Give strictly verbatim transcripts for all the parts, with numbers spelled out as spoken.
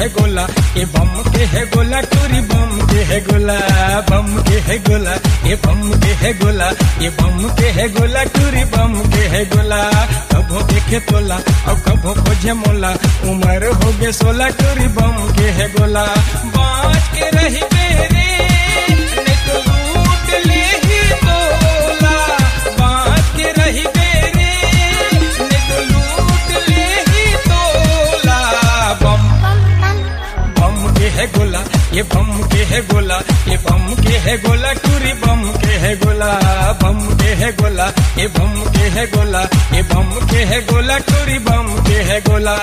है गोला, ये बम के है गोला टूरी बम के है गोला, बम के है गोला, ये बम के है गोला, ये बम के है गोला टूरी बम के है गोला। कभो देखे तोला और कभो खोजे मोला, उम्र हो गए सोला टूरी बम के है गोला। बाँच के रही बेरे नहीं तो लूट ले ही तोला, बाँच के रही बेरे नहीं तो लूट ले ही तोला। बम बम के है गोला, ये बम के है गोला, ये बम के है गोला टूरी बम के है गोला, बम के है गोला, ये बम के है गोला, ये बम के है गोला टूरी बम के है गोला।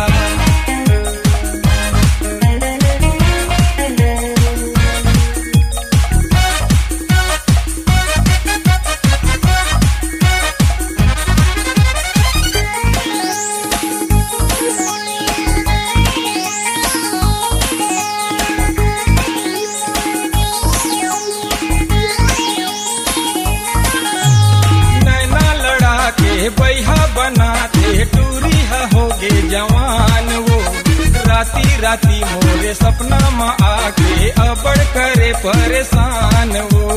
बैहा बनाते टूरी हा होगे जवान वो, राती राती मोरे सपना में आके अबड़ करे परेशान वो।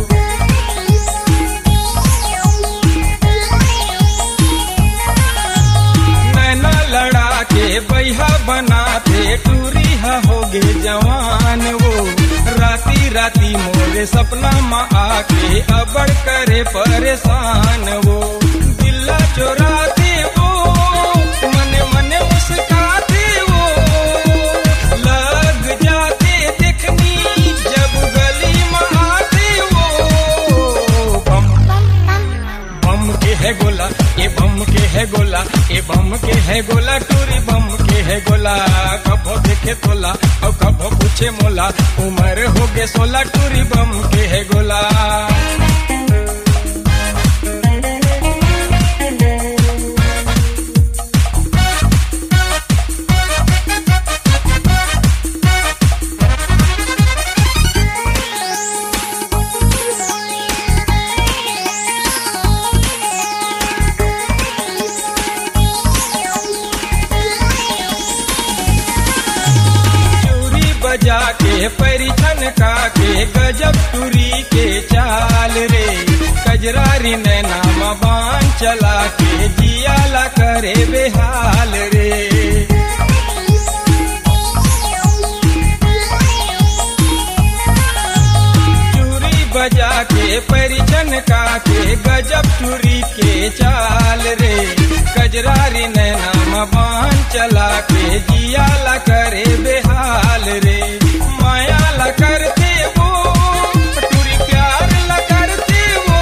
नैना लड़ा के बैहा बनाते टूरी हा होगे जवान वो, राती राती मोरे सपना में आके अबड़ करे परेशान वो। दिल्ला चोराते वो मन मन मुस्काते वो, लग जाते देखनी जब गली में आते वो। बम बम के है गोला, ये बम के है गोला, ये बम के है गोला टूरी बम के है गोला। कभो देखे तोला और कभो पूछे मोला, उम्र हो गए सोला टूरी बम के है गोला। जाके परिछन का के गजब टूरी के चाल रे, कजरारी नैना बान चला के जियाला करे बेहाल रे। चूरी बजा के परिछन का के गजब टूरी के चाल रे, कजरारी नैना बान चला के जियाला करे बेहाल रे। माया ला करते वो टूरी प्यार ला करते वो,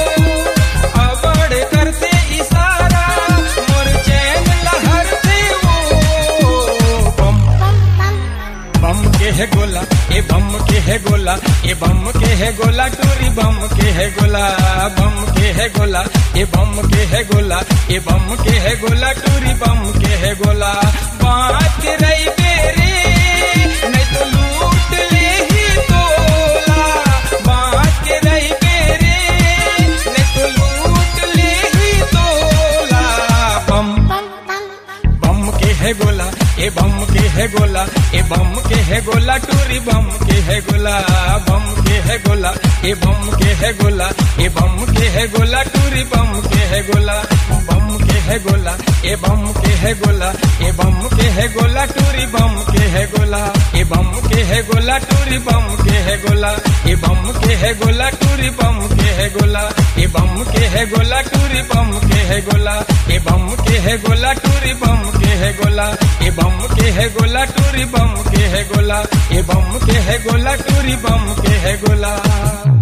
अबड़ करते इशारा मोर चैन लहरते वो। बम बम के है गोला, ये बम के है गोला, ये बम के है गोला टूरी बम के है गोला, बम के है गोला, ये बम के है गोला, ये बम के है गोला टूरी बम के है गोला। बाँच के रही बेरे नहीं तो लूट ले ही तोला, बाँच के रही बेरे नहीं तो लूट ले ही तोला। बम बम के है गोला, ये बम के है गोला, ये बम के है गोला टूरी बम के है गोला, बम के है गोला, ये बम के है गोला, ये बम के है गोला टूरी बम के है गोला। बम के है गोला, ये बम के है गोला, ये बम के है गोला टूरी बम के है गोला, ये बम के है गोला टूरी बम के है गोला, ये बम के है गोला टूरी बम के है गोला, ये बम के है गोला टूरी बम के है गोला, ये बम के है गोला टूरी बम के है गोला, ये बम के है गोला टूरी बम के है गोला, ये बम के है गोला टूरी बम के है गोला।